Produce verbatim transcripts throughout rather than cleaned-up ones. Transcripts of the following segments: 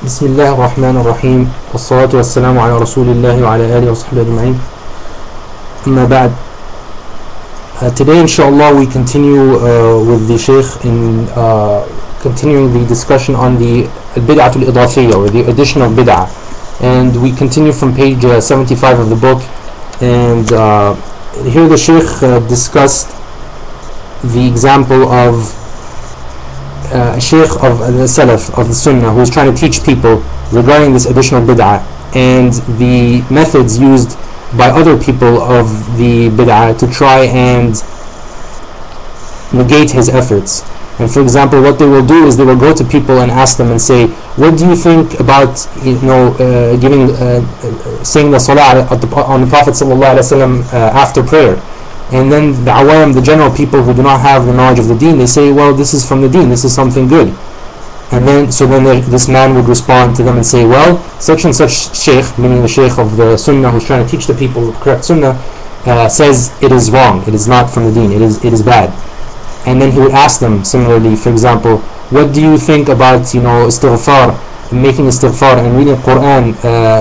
بسم الله الرحمن الرحيم والصلاة والسلام على رسول الله وعلى آله وصحبه أجمعين. أما بعد, uh, today inshallah we continue uh, with the Shaykh in uh, continuing the discussion on the Bid'atul Idafiyya, or the addition of Bid'ah, and we continue from page uh, seventy-five of the book. And uh, here the Shaykh uh, discussed the example of Uh, a Shaykh of uh, the Salaf, of the Sunnah, who is trying to teach people regarding this additional bid'ah and the methods used by other people of the bid'ah to try and negate his efforts. And for example, what they will do is they will go to people and ask them and say, what do you think about, you know, uh, giving, uh, saying the salah on the Prophet sallallahu alaihi wasallam uh, after prayer? And then the awam, the general people who do not have the knowledge of the deen, they say, well, this is from the deen, this is something good. And then, so then they, this man would respond to them and say, well, such and such shaykh, meaning the shaykh of the sunnah who's trying to teach the people the correct sunnah, uh, says it is wrong, it is not from the deen, it is it is bad. And then he would ask them similarly, for example, what do you think about, you know, istighfar, making istighfar and reading Quran uh,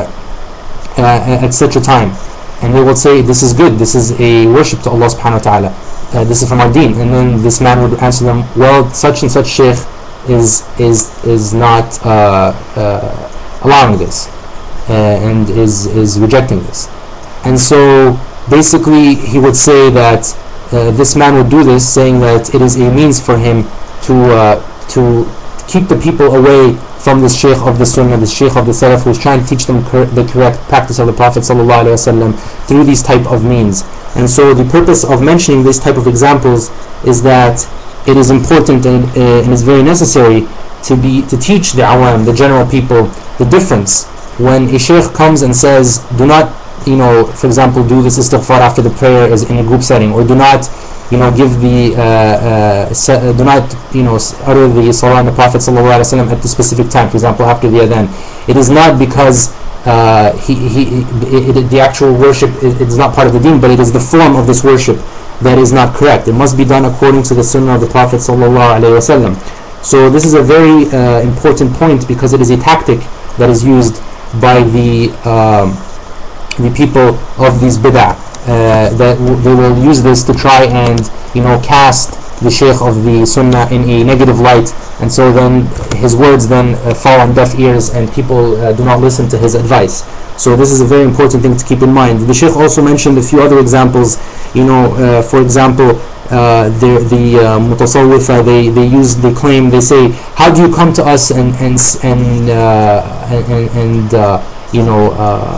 uh, at such a time? And they would say, this is good, this is a worship to Allah subhanahu wa ta'ala, uh, this is from our deen. And then this man would answer them, well, such and such shaykh is is is not uh, uh, allowing this uh, and is is rejecting this. And so basically he would say that uh, this man would do this, saying that it is a means for him to uh, to keep the people away from this shaykh of the sunnah, the shaykh of the salaf, who is trying to teach them cor- the correct practice of the Prophet sallallahu alaihi wasallam through these type of means. And so the purpose of mentioning this type of examples is that it is important and, uh, and is very necessary to be to teach the awam, the general people, the difference when a shaykh comes and says, do not, you know, for example, do this istighfar after the prayer is in a group setting, or do not, you know, give the uh, uh, se- do not, you know, utter the salah on the Prophet sallallahu alaihi wasallam at the specific time. For example, after the adhan, it is not because uh, he he it, it, the actual worship is, it is not part of the deen, but it is the form of this worship that is not correct. It must be done according to the sunnah of the Prophet sallallahu alaihi wasallam. So this is a very uh, important point, because it is a tactic that is used by the um, the people of these bid'ah. Uh, that w- they will use this to try and, you know, cast the shaykh of the sunnah in a negative light, and so then his words then uh, fall on deaf ears and people uh, do not listen to his advice. So this is a very important thing to keep in mind. The shaykh also mentioned a few other examples, you know, uh, for example, uh, the the uh, mutasawwifa, they they use they claim they say, how do you come to us and and and uh, and, and uh, you know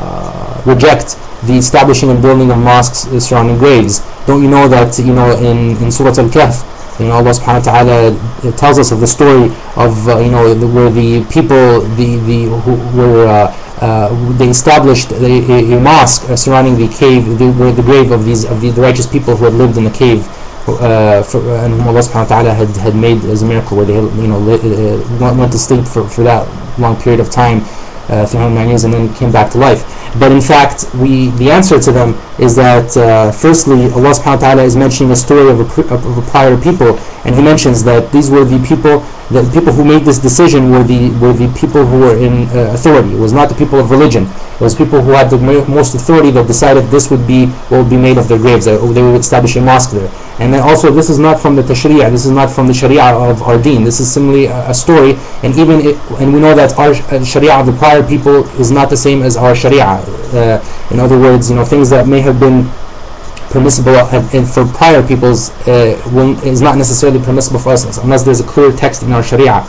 uh, reject the establishing and building of mosques surrounding graves? Don't you know that, you know, in, in Surah Al-Kahf, you know, Allah subhanahu wa ta'ala tells us of the story of, uh, you know, the, where the people, the, the who were, uh, uh, they established a, a, a mosque uh, surrounding the cave, the, where the grave of these, of the, the righteous people who had lived in the cave, uh, for, uh, and whom Allah subhanahu wa ta'ala had, had made as a miracle, where they, you know, li- uh, went to sleep for, for that long period of time, Uh, three hundred nine years, and then came back to life. But in fact, we the answer to them is that uh, firstly, Allah subhanahu wa ta'ala is mentioning a story of a, of a prior people, and He mentions that these were the people, the people who made this decision were the were the people who were in uh, authority. It was not the people of religion. It was people who had the most authority that decided this would be what would be made of their graves. They would establish a mosque there. And then also, this is not from the tashri'ah, this is not from the sharia of our deen. This is simply a, a story, and even it, and we know that our uh, sharia of the prior people is not the same as our sharia. Uh, in other words, you know, things that may have been permissible and for prior peoples uh, will, is not necessarily permissible for us unless there's a clear text in our sharia.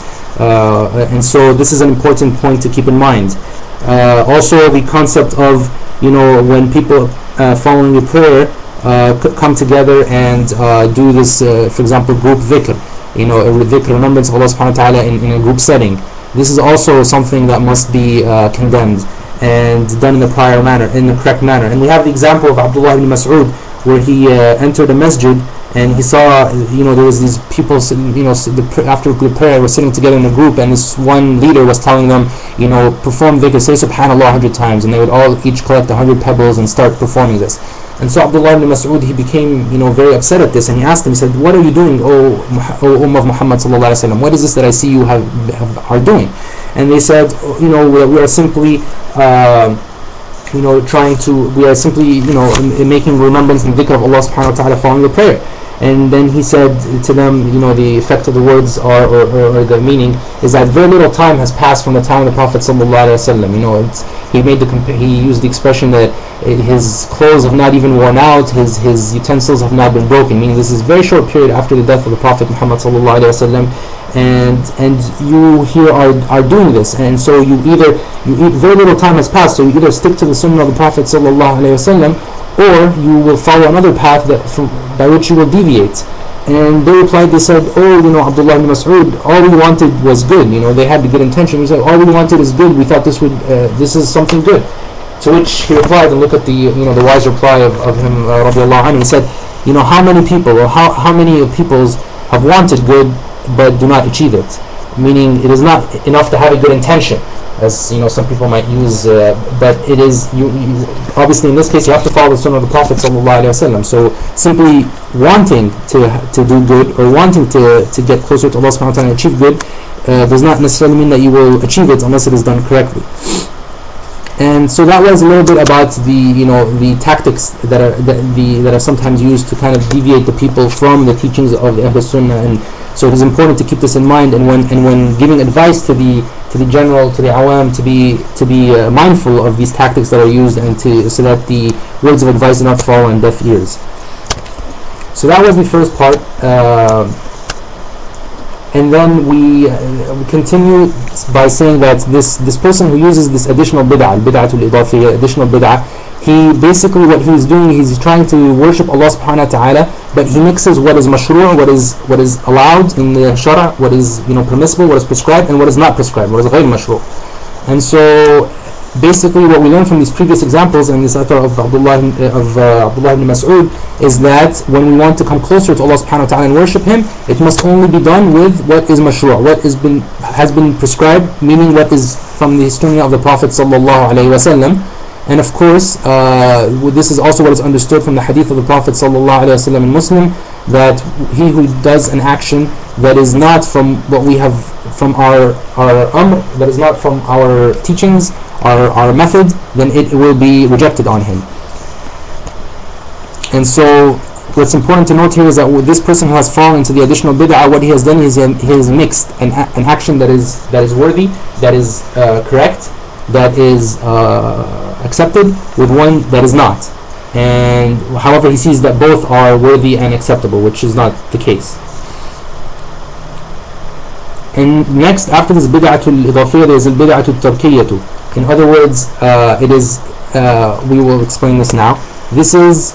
Uh, and so this is an important point to keep in mind. Uh, also, the concept of, you know, when people uh, following a prayer uh, c- come together and uh, do this, uh, for example, group dhikr, you know, a dhikr, remembrance of Allah subhanahu wa ta'ala in, in a group setting. This is also something that must be uh, condemned and done in the prior manner, in the correct manner. And we have the example of Abdullah ibn Mas'ud, where he uh, entered a masjid and he saw, you know, there was these people, you know, the, after the prayer, were sitting together in a group, and this one leader was telling them, you know, perform dhikr, say subhanallah a hundred times, and they would all each collect a hundred pebbles and start performing this. And so Abdullah ibn Mas'ud, he became, you know, very upset at this, and he asked him, he said, what are you doing, O, o Ummah of Muhammad sallallahu alaihi wasallam? What is this that I see you have, have are doing? and they said, you know, we are, we are simply uh, you know, trying to, we are simply, you know, making remembrance and dhikr of Allah subhanahu wa ta'ala following the prayer. And then he said to them, you know, the effect of the words are, or, or, or the meaning is that very little time has passed from the time of the Prophet sallallahu alaihi wasallam. You know, it's, he made the he used the expression that his clothes have not even worn out, his his utensils have not been broken. Meaning, this is a very short period after the death of the Prophet Muhammad sallallahu alaihi wasallam, and and you here are are doing this, and so you either you very little time has passed, so you either stick to the Sunnah of the Prophet sallallahu alaihi wasallam, or you will follow another path that from, by which you will deviate. And they replied, they said, oh, you know, Abdullah ibn Mas'ud, all we wanted was good. You know, they had the good intention. We said, all we wanted is good. We thought this would, uh, this is something good. To which he replied, and look at the, you know, the wise reply of, of him, uh, radiallahu anhu. He said, you know, how many people, or how, how many peoples have wanted good but do not achieve it? Meaning, it is not enough to have a good intention, as you know, some people might use, uh, but it is, you, you obviously in this case you have to follow the Sunnah of the Prophet sallallahu alaihi wasallam. So simply wanting to to do good, or wanting to to get closer to Allah subhanahu wa ta'ala and achieve good, uh, does not necessarily mean that you will achieve it unless it is done correctly. And so that was a little bit about the, you know, the tactics that are that the that are sometimes used to kind of deviate the people from the teachings of the Ahl Sunnah. And so it is important to keep this in mind, and when and when giving advice to the to the general, to the awam, to be to be uh, mindful of these tactics that are used, and to so that the words of advice do not fall on deaf ears. So that was the first part, uh, and then we, uh, we continue by saying that this this person who uses this additional bid'ah, bid'atul idafiyya, additional bid'ah, he basically, what he's doing, he's trying to worship Allah subhanahu wa ta'ala, but he mixes what is mashru', what is what is allowed in the shara', what is, you know, permissible, what is prescribed, and what is not prescribed, what is ghayr mashru'. And so basically what we learned from these previous examples and this athar of Abdullah of uh, Abdullah ibn Mas'ud is that when we want to come closer to Allah subhanahu wa ta'ala and worship him, it must only be done with what is mashru', what is been has been prescribed, meaning what is from the sunnah of the Prophet sallallahu alaihi wasallam. And of course, uh, this is also what is understood from the hadith of the Prophet sallallahu alaihi wasallam in Muslim, that he who does an action that is not from what we have, from our our amr, that is not from our teachings, our our method, then it will be rejected on him. And so, what's important to note here is that with this person who has fallen into the additional bid'ah, what he has done is he has mixed an an action that is that is worthy, that is uh, correct, that is uh, accepted, with one that is not. And however, he sees that both are worthy and acceptable, which is not the case. And next, after this bid'atul idafiyya, there is al bid'atul tarkiyyatu. In other words, uh, it is, uh, we will explain this now. This is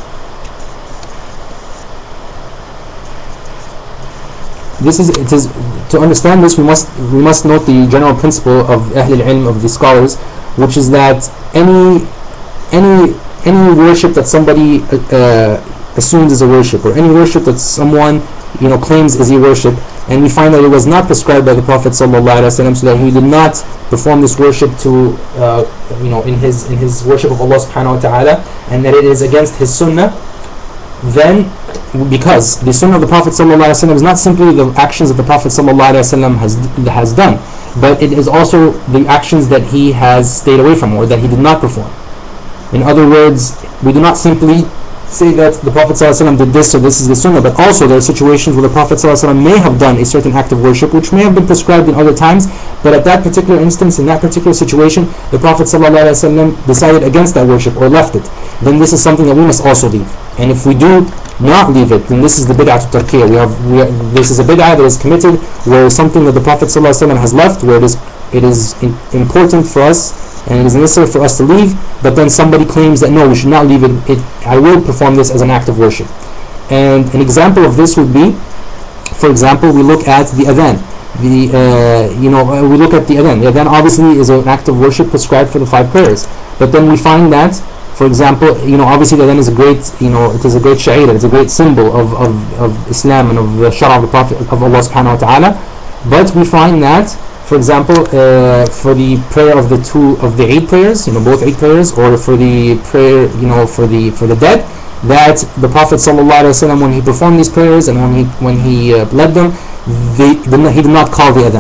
This is it is to understand this, we must we must note the general principle of Ahl al-Ilm, of the scholars, which is that any any any worship that somebody uh, assumes is a worship, or any worship that someone, you know, claims is a worship, and we find that it was not prescribed by the Prophet sallallahu alaihi wasallam, so that he did not perform this worship to uh, you know in his in his worship of Allah subhanahu wa ta'ala, and that it is against his sunnah, then, because the sunnah of the Prophet sallallahu alaihi wasallam is not simply the actions that the Prophet sallallahu alaihi wasallam has has done, but it is also the actions that he has stayed away from, or that he did not perform. In other words, we do not simply say that the Prophet sallallahu alaihi wasallam did this, so this is the sunnah, but also there are situations where the Prophet sallallahu alaihi wasallam may have done a certain act of worship which may have been prescribed in other times, but at that particular instance, in that particular situation, the Prophet sallallahu alaihi wasallam decided against that worship or left it. Then this is something that we must also leave. And if we do not leave it, then this is the bid'ah tarkiyyah. We have, we have this is a bid'ah that is committed where something that the Prophet sallallahu alaihi wasallam has left, where it is it is in, important for us and it is necessary for us to leave, but then somebody claims that no, we should not leave it, it I will perform this as an act of worship. And an example of this would be, for example, we look at the adhan. The uh, you know we look at the adhan. The adhan obviously is an act of worship prescribed for the five prayers, but then we find that, for example, you know, obviously the adhan is a great, you know, it is a great sha'ir, it's a great symbol of, of, of Islam and of the shara of the Prophet of Allah subhanahu wa ta'ala. But we find that, for example, uh, for the prayer of the two of the Eid prayers, you know, both Eid prayers, or for the prayer, you know, for the for the dead, that the Prophet sallallahu alaihi wasallam, when he performed these prayers and when he when he uh, led them, they did not, he did not call the adhan.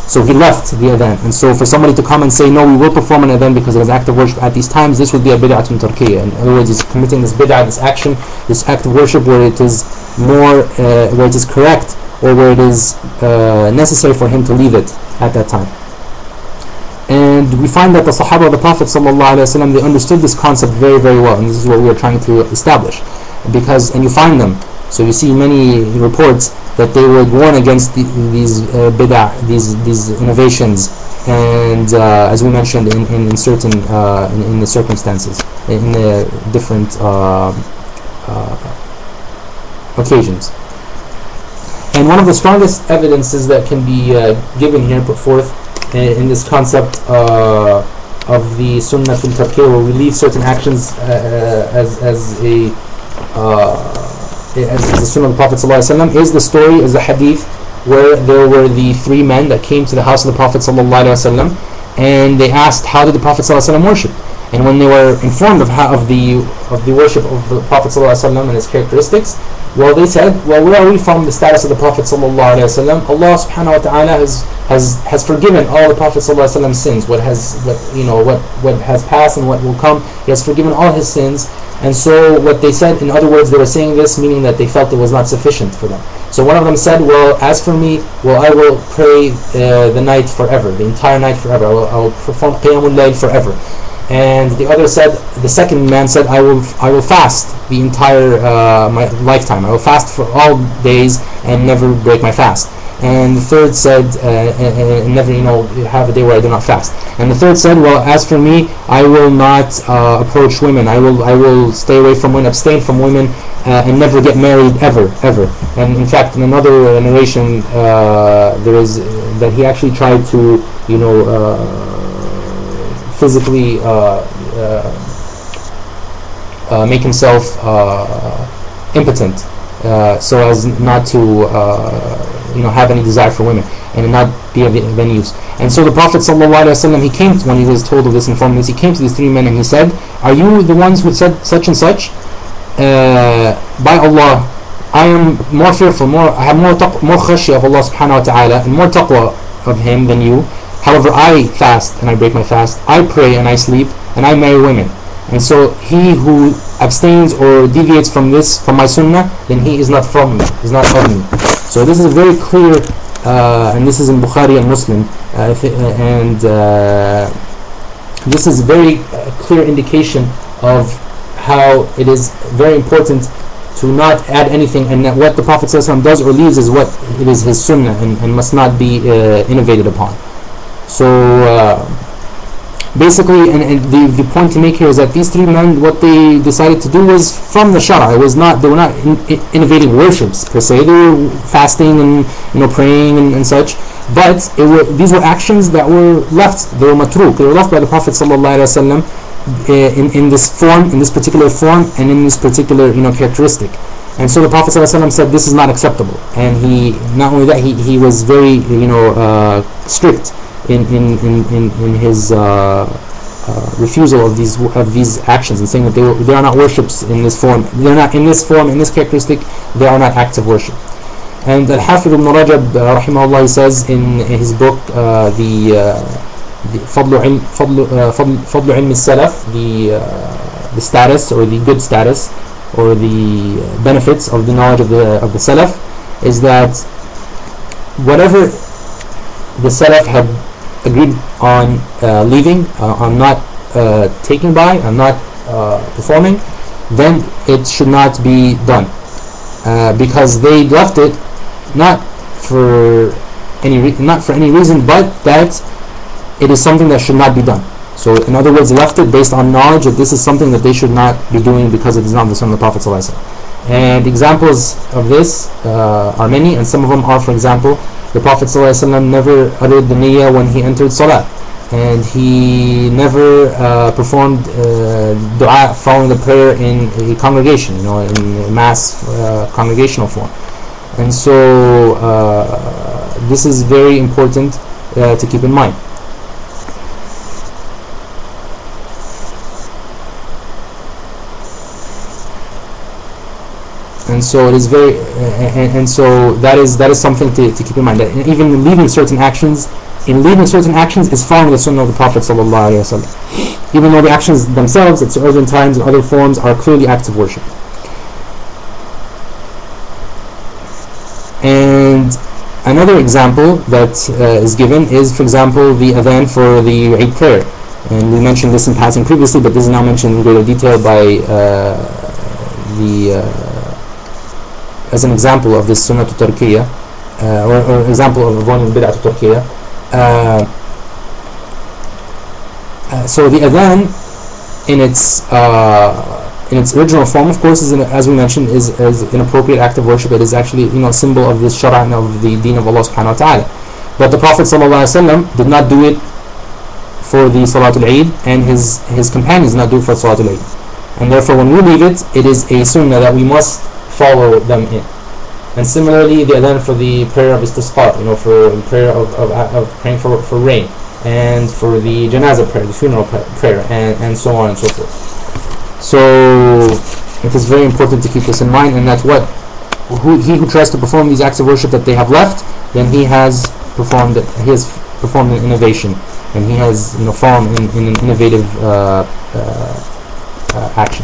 So he left the adhan. And so for somebody to come and say, no, we will perform an adhan because it is active worship at these times, this would be a bid'atun tarkiyya. In other words, he's committing this bid'ah, this action, this act of worship where it is more, uh, where it is correct, or where it is uh, necessary for him to leave it at that time. And we find that the Sahaba of the Prophet ﷺ, they understood this concept very, very well, and this is what we are trying to establish. Because, and you find them, so you see many reports that they would warn against the, these uh, bid'ah, these these innovations, and uh, as we mentioned in, in, in certain uh, in, in the circumstances, in the different uh, uh, occasions. And one of the strongest evidences that can be uh, given here, put forth in this concept uh, of the sunnah fil tarkiyya, where we leave certain actions uh, as as a uh, as the sunnah of the Prophet ﷺ, is the story, is the hadith where there were the three men that came to the house of the Prophet ﷺ, and they asked, how did the Prophet ﷺ worship? And when they were informed of how of the of the worship of the Prophet ﷺ and his characteristics, well, they said, well, where are we from the status of the Prophet ﷺ? Allah subhanahu wa ta'ala has has has forgiven all the Prophet ﷺ's sins. What has what you know what what has passed and what will come, He has forgiven all his sins. And so what they said, in other words, they were saying this meaning that they felt it was not sufficient for them. So one of them said, well, as for me, well, I will pray uh, the night forever, the entire night forever. I will, I will perform qiyamul layl forever. And the other said, the second man said, I will I will fast the entire uh, my lifetime. I will fast for all days and never break my fast. And the third said, uh, and, and never, you know, have a day where I do not fast. And the third said, well, as for me, I will not uh, approach women. I will I will stay away from women, abstain from women, uh, and never get married ever, ever. And in fact, in another uh, narration, uh, there is uh, that he actually tried to, you know, uh, physically uh, uh, uh, make himself uh, impotent, uh, so as not to. Uh, you know, have any desire for women and not be of any use. And so the Prophet ﷺ, he came to, when he was told of this information, he came to these three men and he said, are you the ones who said such and such? Uh, by Allah, I am more fearful, more I have more taqwa, more khashya of Allah subhanahu wa ta'ala, and more taqwa of Him than you. However, I fast and I break my fast, I pray and I sleep, and I marry women. And so he who abstains or deviates from this, from my sunnah, then he is not from me, is not of me. So this is very clear, uh, and this is in Bukhari and Muslim, uh, and uh, this is a very uh, clear indication of how it is very important to not add anything, and that what the Prophet ﷺ does or leaves is what it is his sunnah, and, and must not be uh, innovated upon. So uh, basically, and, and the, the point to make here is that these three men, what they decided to do was from the Shara. It was not, they were not in, in, innovating worships per se. They were fasting and, you know, praying and, and such. But it were, these were actions that were left. They were matruk. They were left by the Prophet ﷺ in in this form, in this particular form, and in this particular, you know, characteristic. And so the Prophet ﷺ said this is not acceptable. And he, not only that, he he was very, you know, uh, strict in in in in, in his uh, uh, refusal of these of these actions, and saying that they were, they are not worships in this form. They are not in this form, in this characteristic. They are not acts of worship. And Al-Hafidh ibn Rajab, uh, rahimahullah, says in, in his book, uh, the uh, the Fadlu Ilm Fadlu uh, Fadlu Ilm al-Salaf, the uh, the status or the good status or the benefits of the knowledge of the of the Salaf, is that whatever the Salaf had agreed on uh, leaving, uh, on not uh, taking by, on not uh, performing, then it should not be done, uh, because they left it not for any re- not for any reason, but that it is something that should not be done. So in other words, they left it based on knowledge that this is something that they should not be doing because it is not the Sunnah of the Prophet ﷺ. And examples of this uh, are many, and some of them are, for example, the Prophet ﷺ never uttered the niyyah when he entered salah, and he never uh, performed uh, dua following the prayer in a congregation, you know, in a mass uh, congregational form. And so uh, this is very important uh, to keep in mind. And so it is very, uh, and, and so that is that is something to, to keep in mind. That even leaving certain actions in leading certain actions is following the sunnah of the Prophet sallallahu alaihi wasallam, even though the actions themselves at certain times and other forms are clearly acts of worship. And another example that uh, is given is, for example, the adhan for the Eid prayer. And we mentioned this in passing previously, but this is now mentioned in greater detail by uh, the uh, as an example of this sunnah tarkiyah, uh, or, or example of avoiding bid'ah tarkiyah. Uh, uh, so the adhan, in its uh, in its original form, of course, is an, as we mentioned, is, is an appropriate act of worship. It is actually, you know, a symbol of the shara and of the deen of Allah subhanahu wa ta'ala. But the Prophet sallallahu alaihi wasallam did not do it for the Salatul Eid, and his his companions did not do it for Salatul Eid. And therefore, when we leave it, it is a sunnah that we must follow them in. And similarly, the adhan for the prayer of istisqa, you know, for prayer of, of, of praying for, for rain, and for the janazah prayer, the funeral prayer, and, and so on and so forth. So it is very important to keep this in mind, and that what who, he who tries to perform these acts of worship that they have left, then he has performed he has performed an innovation, and he has, you know, fallen in, in an innovative uh, uh, uh, action.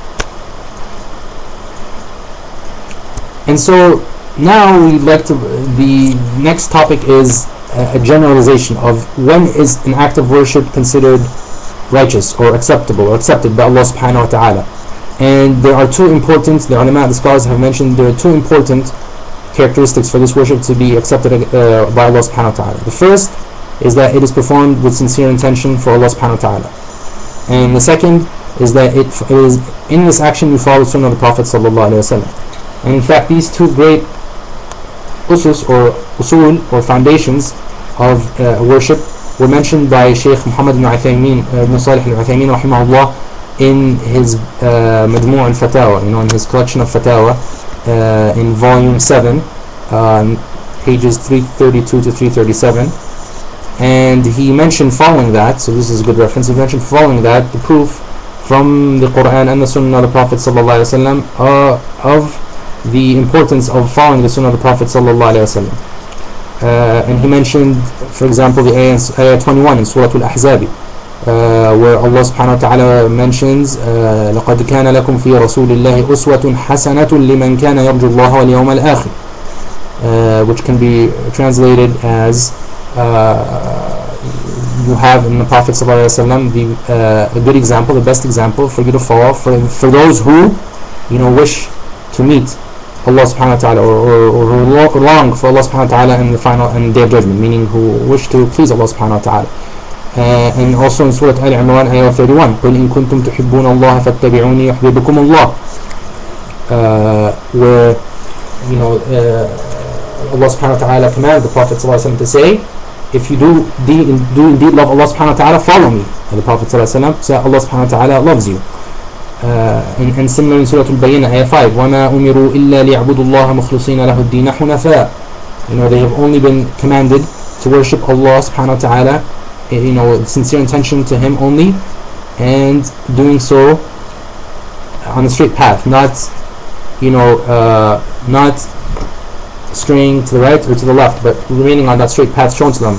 And so now we'd like to, the next topic is a, a generalization of when is an act of worship considered righteous or acceptable or accepted by Allah subhanahu wa ta'ala. And there are two important, the ulama, the scholars have mentioned, there are two important characteristics for this worship to be accepted uh, by Allah subhanahu wa ta'ala. The first is that it is performed with sincere intention for Allah subhanahu wa ta'ala. And the second is that it, it is in this action you follow the sunnah of the Prophet sallallahu alaihi wasallam. And in fact, these two great usus or usul or foundations of uh, worship were mentioned by Shaykh Muhammad ibn Uthaymeen, uh, ibn Salih al-Uthaymeen rahimahullah, in his uh, Majmu' al-Fatawa, you know, in his collection of Fatawa, uh, in volume seven, uh, pages three thirty-two to three thirty-seven. And he mentioned following that, so this is a good reference, he mentioned following that the proof from the Quran and the Sunnah of the Prophet sallallahu alaihi wasallam uh, of the importance of following the Sunnah of the Prophet sallallahu alaihi wasallam. Uh, and he mentioned, for example, the ayah, ayah twenty-one in Surah Al-Ahzab, uh, where Allah subhanahu wa ta'ala mentions uh, لَقَدْ كَانَ لَكُمْ فِي رَسُولِ اللَّهِ أُسْوَةٌ حَسَنَةٌ لِمَنْ كَانَ يَرْجُو اللَّهَ وَالْيَوْمَ الْآخِرِ, uh, which can be translated as uh, you have in the Prophet sallallahu alaihi wasallam the uh, a good example, the best example for you to follow for, for those who, you know, wish to meet Allah subhanahu wa ta'ala, or, or, or long for Allah subhanahu wa ta'ala in the final and day of judgment, meaning who wish to please Allah subhanahu wa ta'ala. Uh, and also in Surah Al-Imran ayah thirty-one, قُلْ إِن كُنْتُمْ تُحِبُّونَ اللَّهَ فَاتَّبِعُونِي يُحْبِبُكُمُ اللَّهُ, uh, where, you know, uh, Allah subhanahu wa ta'ala commanded the Prophet sallallahu alaihi wasallam to say, if you do, de- do indeed love Allah subhanahu wa ta'ala, follow me. And the Prophet sallallahu alaihi wasallam said, Allah subhanahu wa ta'ala loves you. Uh, and, and similar in Surah Al-Bayyinah, ayah five, وَمَا أُمِرُوا إِلَّا لِيَعْبُدُوا اللَّهَ مُخْلِصِينَ لَهُ الدِّينَ حُنَفَاءَ. You know, they have only been commanded to worship Allah subhanahu wa ta'ala, you know, with sincere intention to Him only, and doing so on a straight path, not, you know, uh, not straying to the right or to the left, but remaining on that straight path shown to them.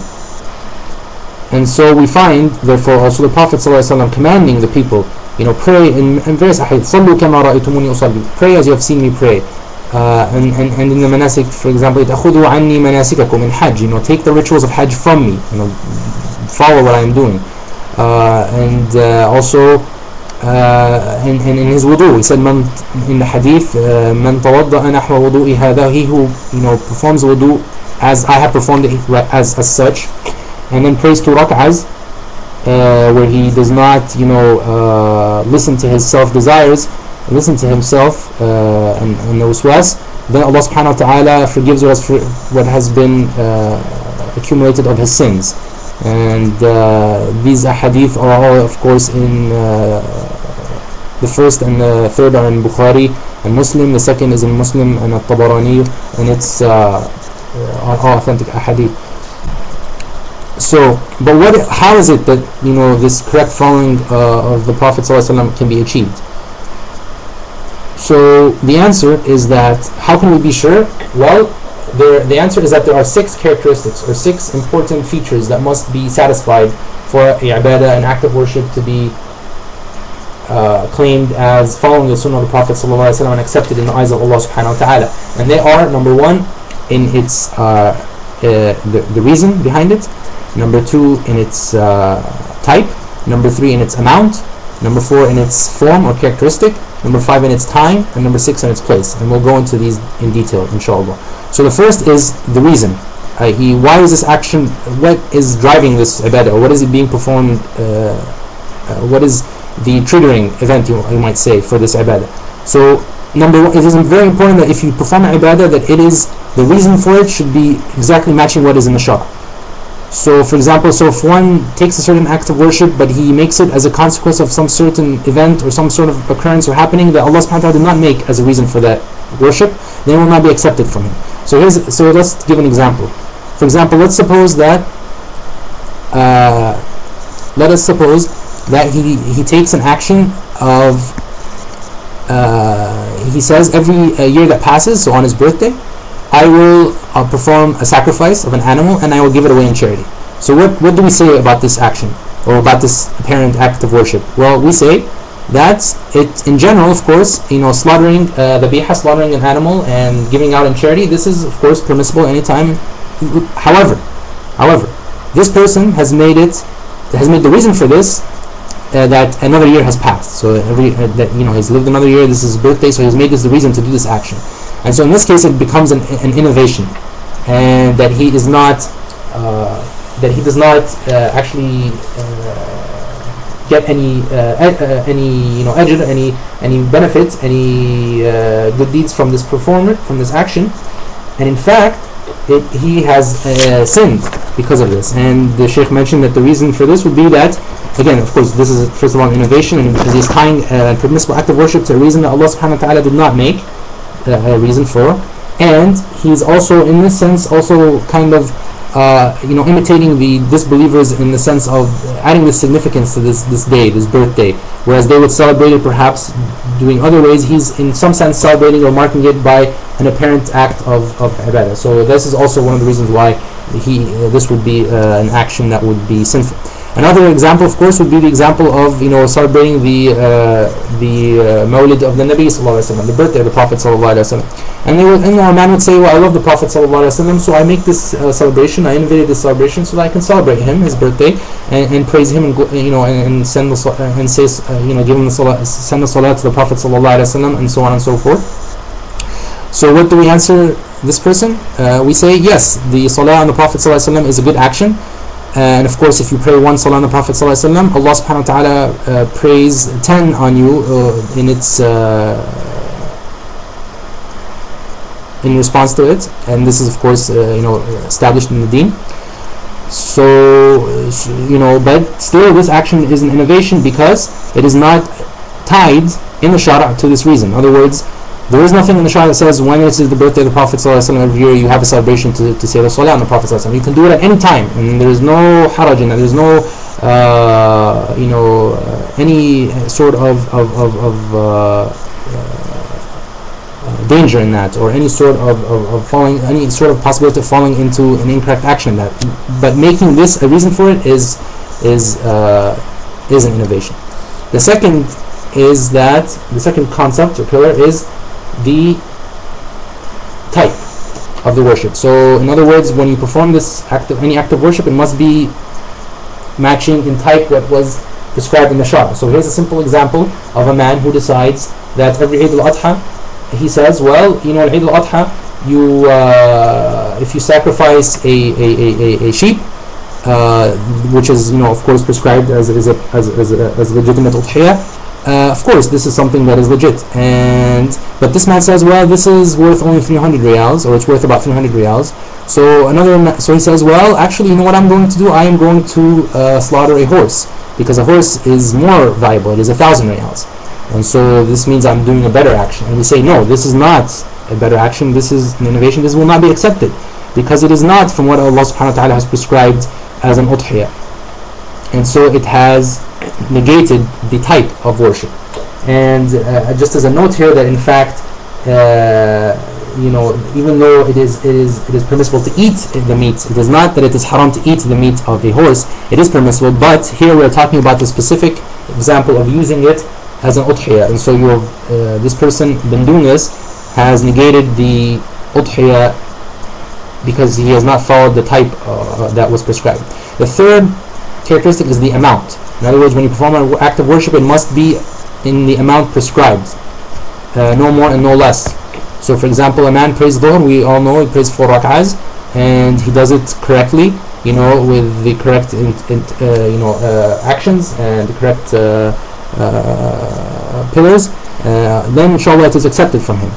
And so we find, therefore, also the Prophet ﷺ commanding the people, you know, pray in, in various ahadith, صَلُّوا كَمَا رَأَيْتُمُونِي أُصَلِّي, pray as you have seen me pray. Uh, and, and, and in the manasik, for example, تَأْخُذُوا عَنِّي مَنَاسِكَكُمْ in Hajj, you know, take the rituals of Hajj from me, you know, follow what I am doing. Uh, and uh, also uh, in, in, in his wudu, he said, man, in the hadith, uh, مَنْ تَوَضَّأَ نَحْوَ وُضُوءِ هَذَا, he who, you know, performs wudu as I have performed it, as, as such, and then prays two rak'ahs, Uh, where he does not, you know, uh, listen to his self-desires, listen to himself uh, and, and the waswas, then Allah subhanahu wa ta'ala forgives us for what has been uh, accumulated of his sins. And uh, these ahadith are all, of course, in uh, the first and the third are in Bukhari and Muslim, the second is in Muslim and At-Tabarani, and it's uh, all authentic ahadith. So, but what? How is it that, you know, this correct following uh, of the Prophet ﷺ can be achieved? So the answer is that how can we be sure? Well, there, the answer is that there are six characteristics or six important features that must be satisfied for a ibadah, an act of worship, to be uh, claimed as following the sunnah of the Prophet ﷺ and accepted in the eyes of Allah subhanahu wa ta'ala. And they are, number one, in its uh, uh, the, the reason behind it, number two, in its uh, type, number three, in its amount, number four, in its form or characteristic, number five, in its time, and number six, in its place. And we'll go into these in detail, inshallah. So the first is the reason, that is, why is this action, what is driving this ibadah, or what is it being performed, uh, uh, what is the triggering event, you, you might say, for this ibadah. So number one, it is very important that if you perform an ibadah, that it is, the reason for it should be exactly matching what is in the Shara. So for example, so if one takes a certain act of worship, but he makes it as a consequence of some certain event or some sort of occurrence or happening that Allah subhanahu wa ta'ala did not make as a reason for that worship, then it will not be accepted from him. So here's, so let's give an example. For example, let's suppose that uh, let us suppose that he he takes an action of uh, he says every uh, year that passes, so on his birthday, I will uh, perform a sacrifice of an animal and I will give it away in charity. So what what do we say about this action, or about this apparent act of worship? Well, we say that it, in general, of course, you know, slaughtering uh, the biha, slaughtering an animal and giving out in charity, this is of course permissible anytime. However, however, this person has made it, has made the reason for this uh, that another year has passed. So every uh, that you know he's lived another year. This is his birthday, so he's made this the reason to do this action. And so in this case, it becomes an, an innovation, and that he is not, uh, that he does not uh, actually uh, get any uh, ed, uh, any you know ajr, any any benefit, any uh, good deeds from this performer, from this action, and in fact, it, he has uh, sinned because of this. And the Shaykh mentioned that the reason for this would be that, again, of course, this is first of all an innovation, and because he's tying a permissible act of worship to a reason that Allah subhanahu wa ta'ala did not make a reason for, and he's also in this sense also kind of uh, you know imitating the disbelievers in the sense of adding this significance to this this day, this birthday, whereas they would celebrate it perhaps doing other ways. He's in some sense celebrating or marking it by an apparent act of, of ibadah. So this is also one of the reasons why he uh, this would be uh, an action that would be sinful. Another example, of course, would be the example of you know celebrating the uh, the uh, Mawlid of the Nabi sallallahu alaihi wasallam, the birthday of the Prophet sallallahu alaihi wasallam. And they would, you know, a man would say, "Well, I love the Prophet sallallahu alaihi wasallam, so I make this uh, celebration. I innovated this celebration so that I can celebrate him, his birthday, and, and praise him, and you know, and, and send the uh, and say, uh, you know, give him the salat, send the salat to the Prophet sallallahu alaihi wasallam, and so on and so forth." So what do we answer this person? Uh, we say, yes, the salah on the Prophet sallallahu alaihi wasallam is a good action. And of course, if you pray one salah on the Prophet ﷺ, Allah subhanahu wa ta'ala uh, prays ten on you uh, in its uh, in response to it, and this is of course uh, you know established in the deen. So you know, but still, this action is an innovation because it is not tied in the Shara to this reason. In other words, there is nothing in the Shara that says when it is the birthday of the Prophet ﷺ every year you have a celebration to, to say the Salah on the Prophet ﷺ. You can do it at any time, and there is no haraj in that. There is no uh, you know uh, any sort of of of, of uh, uh, danger in that, or any sort of, of, of falling, any sort of possibility of falling into an incorrect action in that. But making this a reason for it is is uh, is an innovation. The second is that the second concept or pillar is the type of the worship. So in other words, when you perform this act of any act of worship, it must be matching in type what was prescribed in the Shara. So here's a simple example of a man who decides that every Eid al-Adha, he says, well, you know, Eid al-Adha, you uh, if you sacrifice a a, a, a sheep, uh, which is you know of course prescribed as as a as as a, as a legitimate udhiyah. Uh, of course, this is something that is legit, and but this man says, well, this is worth only three hundred riyals, or it's worth about three hundred riyals. So another, ma- so he says, well, actually, you know what I'm going to do? I am going to uh, slaughter a horse, because a horse is more valuable. It is a thousand riyals, and so this means I'm doing a better action. And we say, no, this is not a better action. This is an innovation. This will not be accepted, because it is not from what Allah subhanahu wa ta'ala has prescribed as an udhiyah, and so it has negated the type of worship. And uh, just as a note here, that in fact uh, you know, even though it is it is it is permissible to eat the meat, it is not that it is haram to eat the meat of a horse. It is permissible, but here we are talking about the specific example of using it as an udhiyah, and so you have uh, this person been doing this has negated the udhiyah because he has not followed the type uh, that was prescribed. The third characteristic is the amount. In other words, when you perform an act of worship, it must be in the amount prescribed, uh, no more and no less. So for example, a man prays dhuhr, we all know he prays four rak'ahs, and he does it correctly, you know, with the correct in, in, uh, you know uh, actions and the correct uh, uh, pillars, uh, then inshallah it is accepted from him.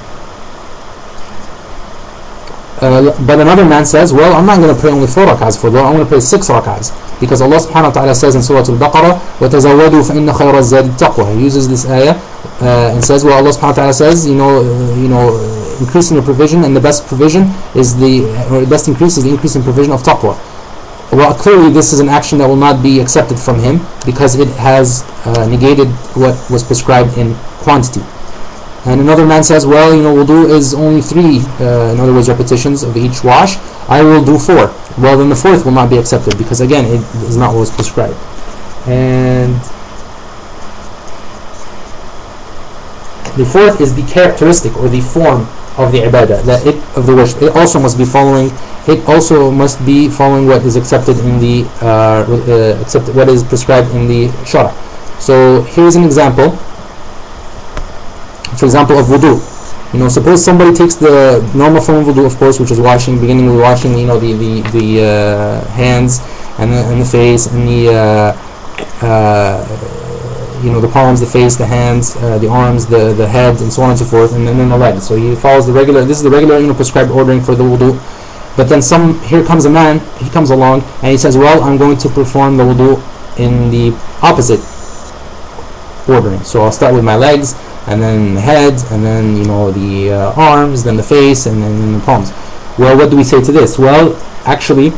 Uh, but another man says, well, I'm not going to pray only four rak'ahs for dhuhr, I'm going to pray six rak'ahs, because Allah subhanahu wa ta'ala says in Surah Al-Baqarah, وَتَزَوَّدُوا فَإِنَّ خَيْرَ الزَّادِ التَّقْوَى. He uses this ayah uh, and says, well, Allah subhanahu wa ta'ala says, you know, uh, you know, uh, increasing your provision, and the best provision is the, or the best increase is the increase in provision of taqwa. Well, clearly this is an action that will not be accepted from him, because it has uh, negated what was prescribed in quantity. And another man says, well, you know, wudu is only three, uh, in other words, repetitions of each wash. I will do four. Well, then the fourth will not be accepted, because again, it is not what was prescribed. And the fourth is the characteristic or the form of the ibadah, that it of the worship. It also must be following. It also must be following what is accepted in the uh, uh, accepted what is prescribed in the shara. So here's an example. For example, of wudu. You know, suppose somebody takes the normal form of wudu, of course, which is washing, beginning with washing, you know, the the, the uh, hands and the, and the face and the uh, uh, you know, the palms, the face, the hands, uh, the arms, the the head, and so on and so forth, and, and then the legs. So he follows the regular. This is the regular, you know, prescribed ordering for the wudu. But then some here comes a man. He comes along and he says, well, I'm going to perform the wudu in the opposite ordering. So I'll start with my legs, and then the head, and then, you know, the uh, arms, then the face, and then the palms. Well, what do we say to this? Well, actually,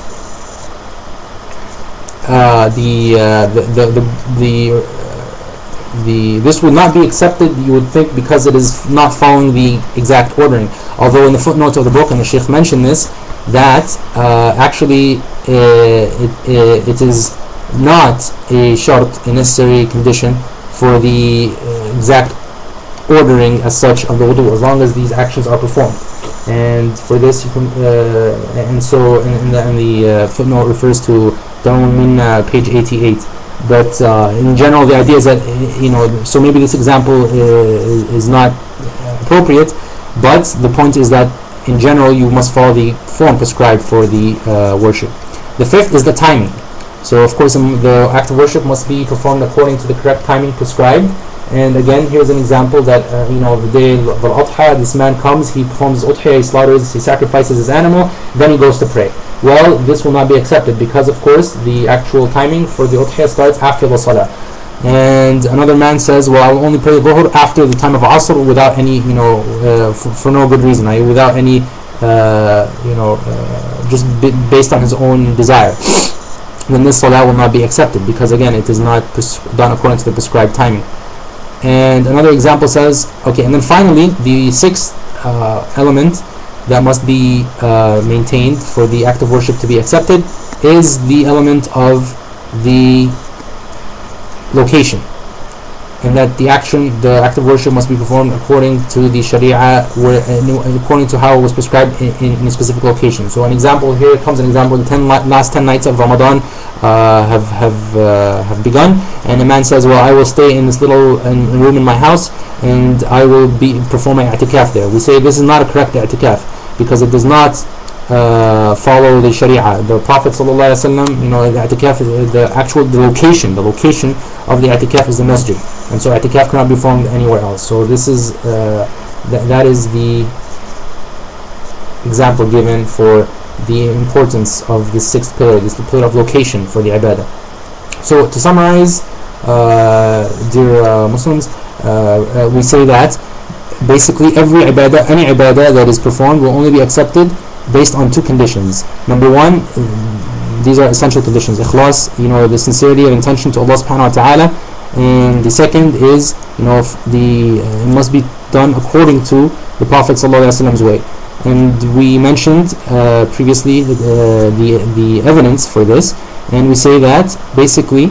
uh, the, uh, the the the the, uh, the this would not be accepted, you would think, because it is not following the exact ordering. Although in the footnote of the book, and the Shaykh mentioned this, that uh, actually uh, it, it it is not a shart, a necessary condition for the uh, exact ordering as such of the wudu, as long as these actions are performed. And for this, you can, uh, and so in, in the, in the uh, footnote refers to Darul Minna, page eighty-eight. But uh, in general, the idea is that, you know, so maybe this example uh, is not appropriate, but the point is that in general you must follow the form prescribed for the uh, worship. The fifth is the timing. So of course um, the act of worship must be performed according to the correct timing prescribed. And again, here's an example that, uh, you know, the day of Al-Adha, this man comes, he performs udhiyah, he slaughters, he sacrifices his animal, then he goes to pray. Well, this will not be accepted, because of course the actual timing for the udhiyah starts after the salah. And another man says, well, I'll only pray dhuhr after the time of asr without any, you know, uh, for, for no good reason, I, without any, uh, you know, uh, just b based on his own desire. Then this salah will not be accepted, because again, it is not done according to the prescribed timing. And another example says, okay, and then finally, the sixth uh, element that must be uh, maintained for the act of worship to be accepted is the element of the location, and that the action, the act of worship must be performed according to the Sharia, where, uh, according to how it was prescribed in, in, in a specific location. So an example, here comes an example, the ten last ten nights of Ramadan uh, have have uh, have begun, and a man says, well, I will stay in this little in, room in my house, and I will be performing i'tikaf there. We say this is not a correct i'tikaf, because it does not Uh, follow the Sharia. The Prophet ﷺ, you know, the i'tikaf is the actual the location. The location of the i'tikaf is the masjid, and so i'tikaf cannot be performed anywhere else. So this is uh, th that is the example given for the importance of this sixth pillar, this the pillar of location for the ibadah. So to summarize, uh, dear uh, Muslims, uh, uh, we say that basically every ibadah, any ibadah that is performed will only be accepted based on two conditions. Number one, these are essential conditions: ikhlas, you know, the sincerity of intention to Allah subhanahu wa ta'ala, And the second is, you know, if the uh, it must be done according to the Prophet ﷺ's way. And we mentioned uh, previously the, uh, the the evidence for this, and we say that basically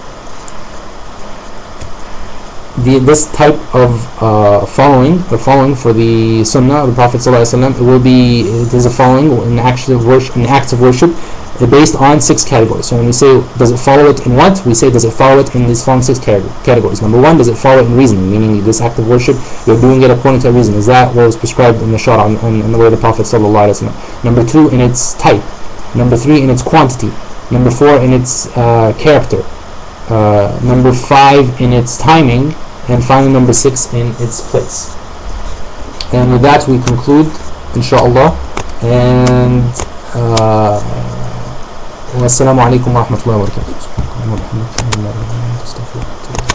the this type of uh, following, the following for the Sunnah of the Prophet ﷺ, it will be it is a following, an act of worship, an act of worship based on six categories. So when we say does it follow it in what, we say does it follow it in these following six categories. Number one, does it follow it in reasoning, meaning this act of worship you're doing it according to a reason. Is that what was prescribed in the Shara and, and, and the way of the Prophet ﷺ? Number two, in its type. Number three, in its quantity. Number four, in its uh, character. Uh, number five, in its timing. And finally, number six, in its place. And with that, we conclude, inshallah. And uh, wassalamu alaikum wa rahmatullahi wa barakatuh.